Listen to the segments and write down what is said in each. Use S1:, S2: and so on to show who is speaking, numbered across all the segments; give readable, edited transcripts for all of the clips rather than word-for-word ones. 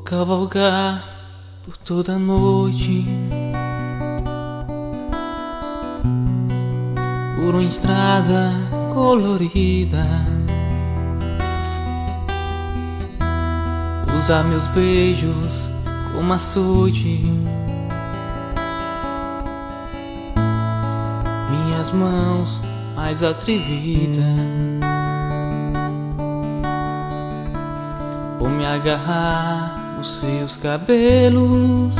S1: cavalgar por toda a noite, por uma estrada colorida, usar meus beijos como açude, minhas mãos mais atrevidas. Vou me agarrar nos seus cabelos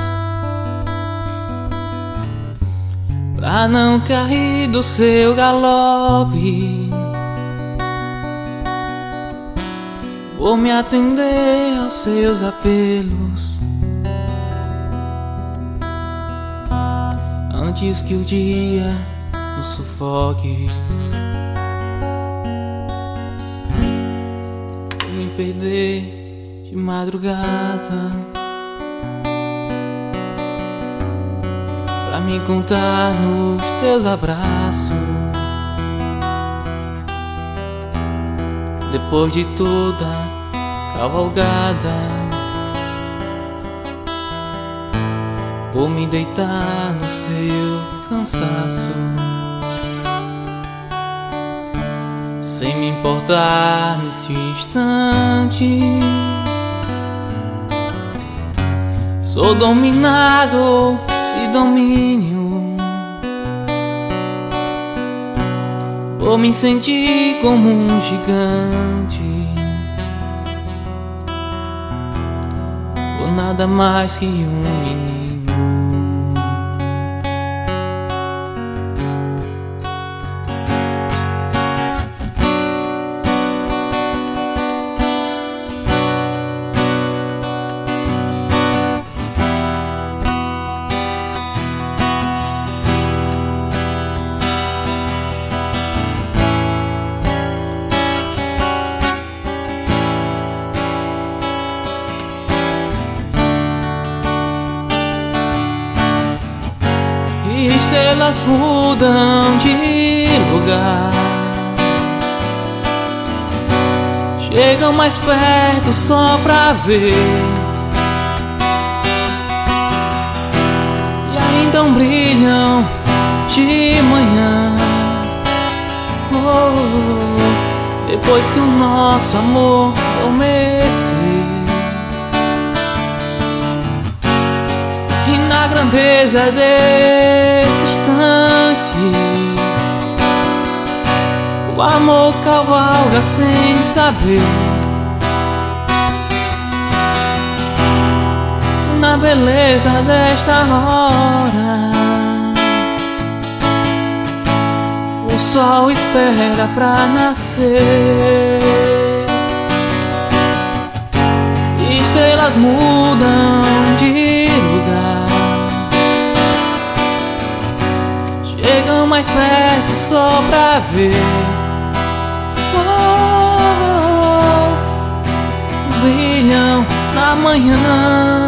S1: pra não cair do seu galope. Vou me atender aos seus apelos antes que o dia nos sufoque. Vou me perder de madrugada pra me encontrar nos teus abraços. Depois de toda cavalgada, vou me deitar no seu cansaço, sem me importar nesse instante. Sou dominado, se domínio. Vou me sentir como um gigante, ou nada mais que um menino. Estrelas mudam de lugar, chegam mais perto só pra ver, e ainda brilham de manhã. Depois que o nosso amor adormecer, e na grandeza desse instante, o amor cavalga sem saber. Na beleza desta hora, o sol espera pra nascer. Estrelas mudam de lugar, chegam mais perto só pra ver. Brilham na manhã,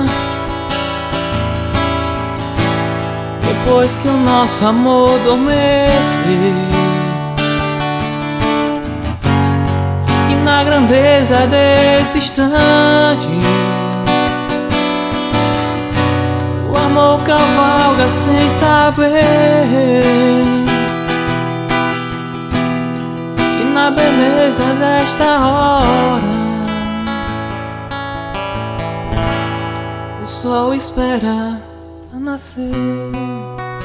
S1: depois que o nosso amor adormecer, e na grandeza desse instante, o amor cavalga sem saber. E na beleza desta hora, o sol espera a nascer.